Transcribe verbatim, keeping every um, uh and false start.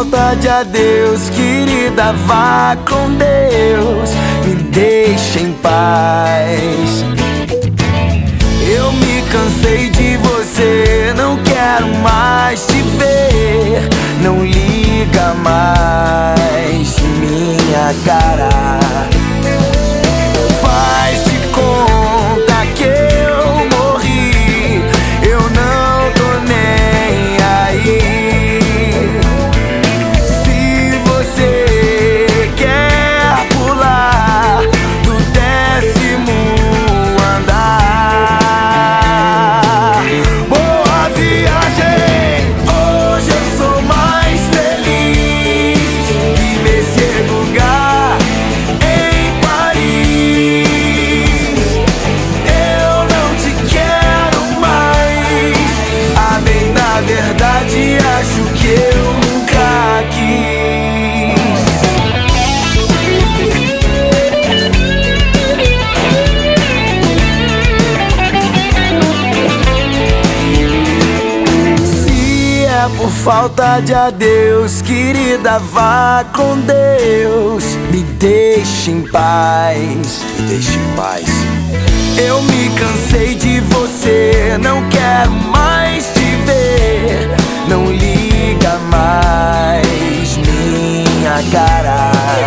falta de adeus, querida, vá com Deus, me deixa em paz. Eu me cansei de você, não quero mais te ver. Não liga mais minha cara. Faz de conta que eu morri, eu não tô nem aí. Se você quer pular do décimo andar, boa viagem. Hoje eu sou mais feliz que nesse lugar em Paris. Eu não te quero mais, ah, bem na verdade acho que eu nunca quis. Se é por falta de adeus, querida, vá com Deus, me deixe em paz, me deixe em paz. Eu me cansei de você, não quero mais te ver. Não liga mais minha cara.